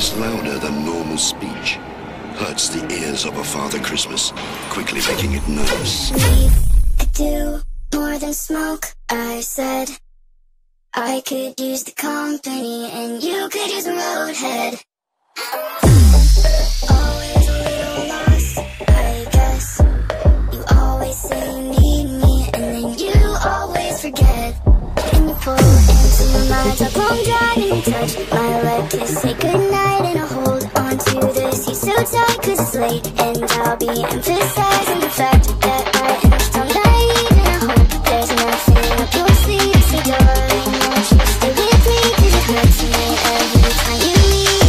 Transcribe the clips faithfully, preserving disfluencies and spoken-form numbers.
is louder than normal speech. Hurts the ears of a Father Christmas, quickly making it nervous. Leave, I do more than smoke, I said. I could use the company and you could use a roadhead. Always a little lost, I guess. You always say you need me and then you always forget. And you pull into my top long driving, touch my leg to say goodnight, and I hold on to the seat so tight cause it's late. And I'll be emphasizing the fact that I am still naive, and I hope there's nothing up your sleeve. So darling, won't you stay with me, cause it hurts me every time you leave.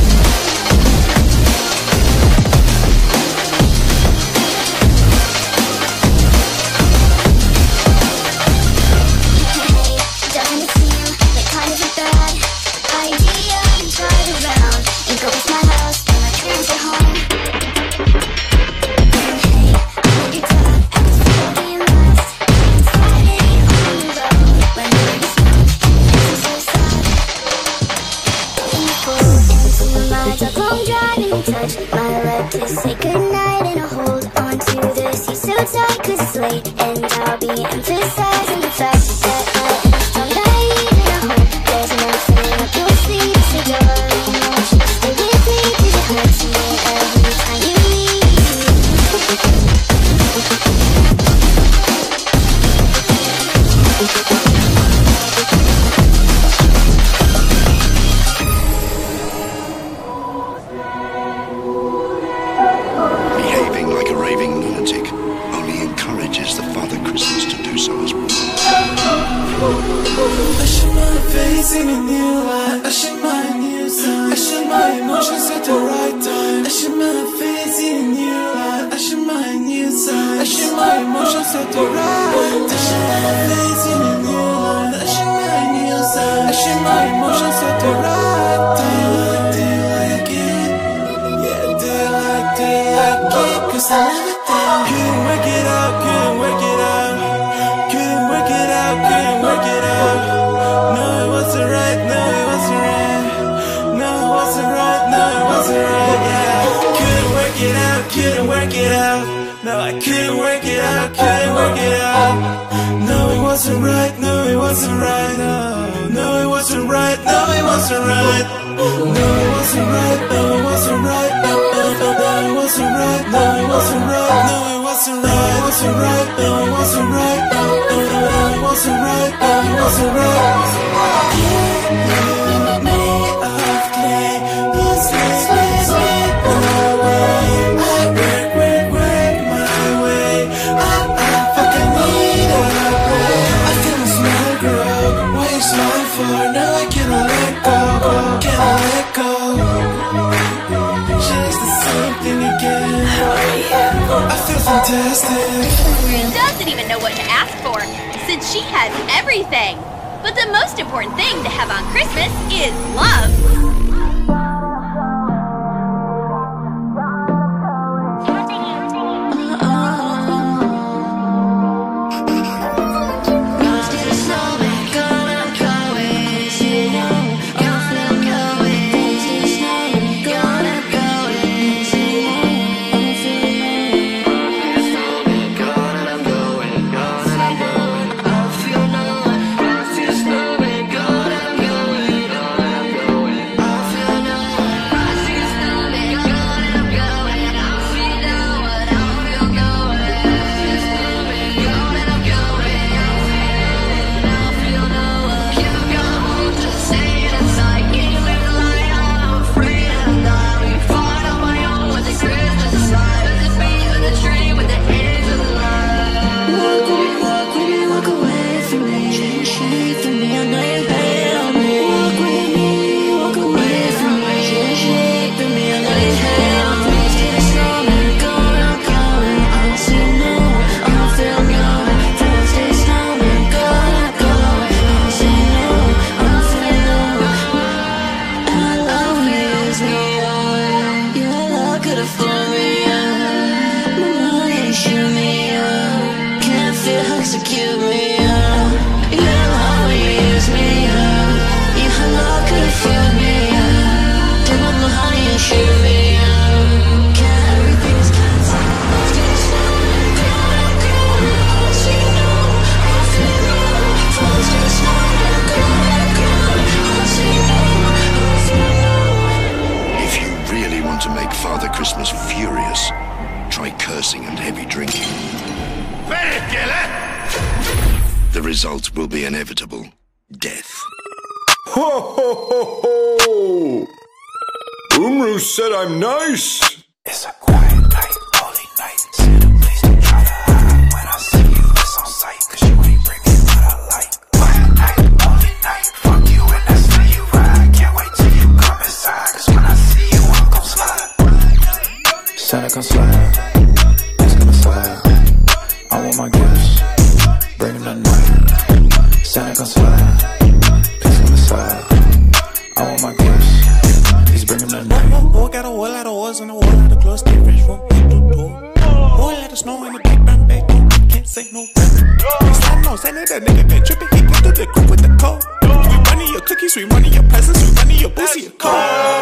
Doesn't it seem like kind of a bad idea to drive around and go past my house and my parents at home? And hey, I heard your dad acts for being lost and sliding on the road when we were just young. It's so sad. And you pull into my dark long drive and you touch my leg to say goodnight, and I hold on to the seat so tight cause it's late. And I'll be emphasizing the fact that I am still naive, and I hope there's nothing up your sleeve. So darling, won't you stay with me, cause it hurts me every time you leave. Behaving like a raving lunatic only encourages the Father Christmas to do so as well. I should my face in a new light. I should my new sign. I should my emotions at the right time. I should my face in a new light. I should my new sign. I should my emotions at the right time. I should my face in a new light. I should my new sign. I should my emotions at the right time. Do you like it? Yeah, do you like, do you like it? Cause I love it down. Couldn't work it out, couldn't work it out. Couldn't work it out, couldn't work it out. No, it wasn't right, no, it wasn't right. No, it wasn't right, no, it wasn't right, yeah. Couldn't work it out, couldn't work it out. No, I couldn't work it out, couldn't work it out. No, it wasn't right, no, it wasn't right. No, no, it wasn't right, no, it wasn't right. No, it wasn't right, no, it wasn't right. No, no, no, no, it wasn't right, no, it wasn't right. No, it wasn't right, it wasn't right, no, it wasn't right. No, no, no, no, it wasn't right, no, it wasn't right. Yeah, made of clay, useless, lazy, no way. I work, work, work my way. I, I fucking need a break. I feel my smile grow. What you smile for? Now I cannot let go, cannot let go. She's the same thing again. I feel fantastic. She doesn't even know what to ask for, since she has everything. But the most important thing to have on Christmas is love. result will be inevitable. Death. Ho ho ho ho! Umru said I'm nice! It's a quiet night, holy night. Santa, please don't try to hide. When I see you, it's on sight. Cause you ain't bringing what I like. Quiet night, holy night. Fuck you and that's how you ride. Can't wait till you come inside. Cause when I see you, I'm gon' slide. Santa come slide. It's gonna slide. I want my gifts. Bring them tonight. Santa come slide. Please come inside. I want my gifts. Please bring them tonight. Oh, got a whole lot of oils and a whole lot of clothes. Stay fresh from head to toe. Whole lot of snow in the big brown bag. Can't say no. Sliding on Santa, that nigga been tripping. He put through the group with the code. We running your cookies, we running your presents, we running your boozy, your code.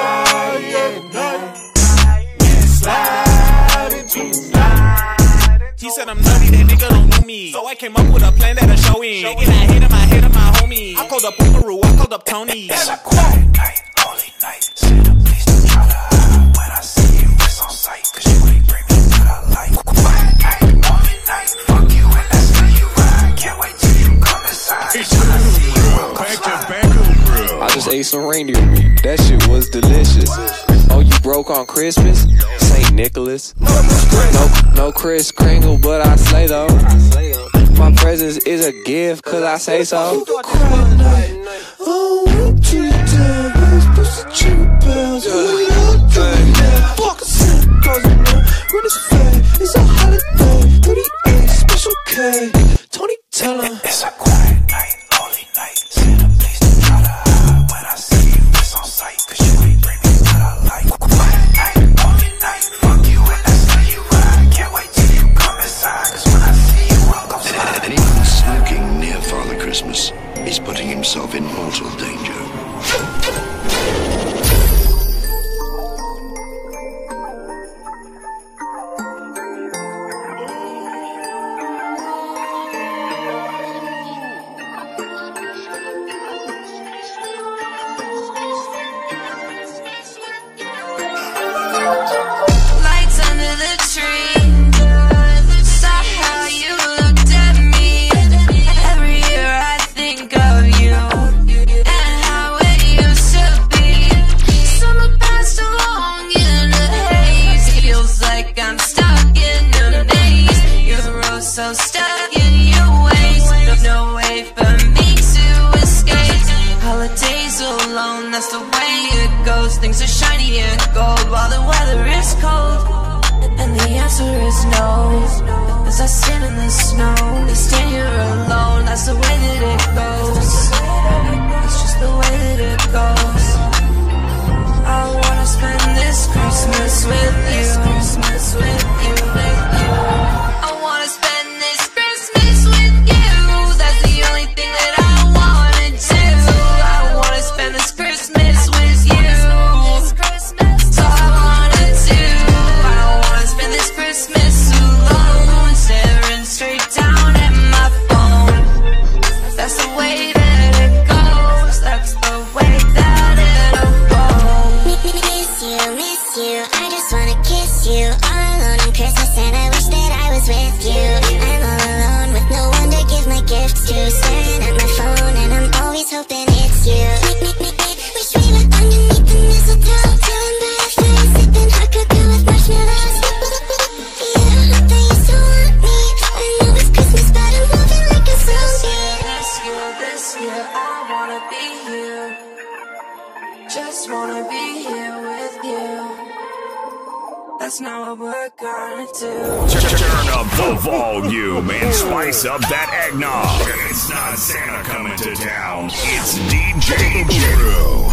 Yeah, slide into slide. He said I'm nutty, that nigga don't know me. So I came up with a plan that'll show him. Get that hit in my head of my homie. I called up Pookaroo, I called up Tony. It's a quiet night, holy night. Santa, please don't try to hide. When I see you, it's on sight. Cause you ain't bringing what I like. Quiet night, holy night. Fuck you and that's how you ride. Can't wait till you come inside. When I see you, I'm gon' slide. I just ate some reindeer meat. That shit was delicious. Oh, you broke on Christmas? Saint Nicholas. No, no Kris Kringle, but I slay though. My presence is a gift, cause I say so. Quiet night. Oh, one, two, ten. Let's put some jingle bells. We love doing that. Fuck a Santa Claus in there. Run this flag. It's a holiday. thirty-eight special K. Tony, tell him. It's a quiet night, holy night. Santa, please don't try to hide. When I see you, it's on sight. Cause you ain't bringing what I like. Quiet night, holy night. Fuck you and that's how you ride. Can't wait till you come inside. Cause when I see you, I'm gon' slide. Anyone smoking near Father Christmas is putting himself in mortal danger. Lights under the tree. Saw how you looked at me. Every year I think of you and how it used to be. Summer passed along in a haze. Feels like I'm stuck in a maze. You're oh so stuck in your ways. No, no way for me to escape. Holidays alone, that's the way it goes. Things are shiny and gold while the weather is cold. And the answer is no. As I stand in the snow, I stand here alone. That's the way that it goes. That's just the way that it goes. I wanna spend this Christmas with you. Christmas with you, with you. I wanna spend this Christmas with you. That's the only thing that I wanna do. I wanna spend this Christmas with you. That's all I wanna do. I don't wanna spend this Christmas alone, staring straight down at my phone. That's the way that it goes. That's the way that it'll go. Miss you, miss you. I just wanna kiss you. All alone on Christmas, and I wish that I was with you. I'm all alone with no one to give my gifts to. Staring at my phone, and I'm always hoping it's you. Wish we were underneath the mistletoe, chilling by a fire, sipping hot cocoa with marshmallows. Yeah, I hope that you still want me. I know it's Christmas, but I'm moving like a zombie. This year, this year, I wanna be here. Just wanna be here with you. That's not what we're gonna do. Turn up the volume and spice up that eggnog. It's not Santa coming to town. It's D J Drew.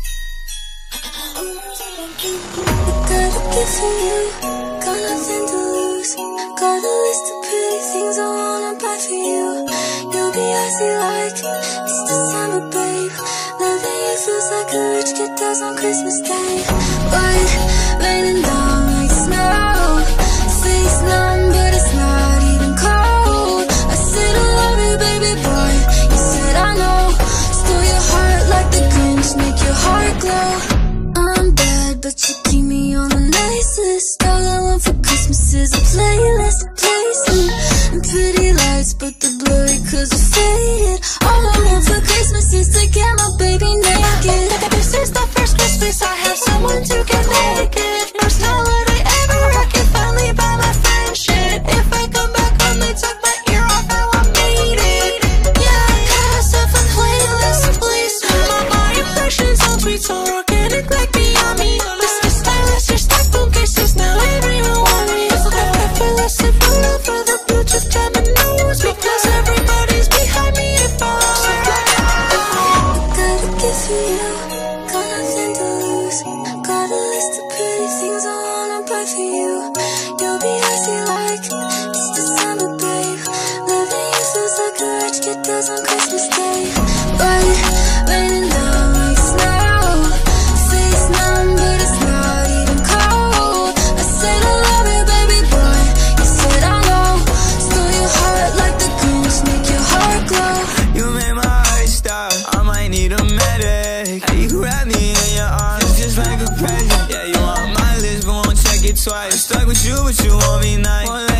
Got a kiss on you, got nothing to lose. Got a list of pretty things I wanna buy for you. You'll be icy like it's December, babe. Loving you feels like a rich kid does on Christmas Day. But raining down like snow. Face numb, but it's not even cold. I said I love you, baby boy. You said I know. Steal your heart like the Grinch, make your heart glow. I'm bad, but you keep me on the nice list. All I want for Christmas is a playlist, a place and pretty lights, but they're blurry cause they're faded. Christmas Day. Rain, raining down like snow. Say it's numb, but it's not even cold. I said I love you, baby boy. You said I know. Stole your heart like the goose, make your heart glow. You made my heart stop. I might need a medic. Hey, you wrap me in your arms just like a present. Yeah, you on my list, but won't check it twice. Stuck with you, but you want me nice.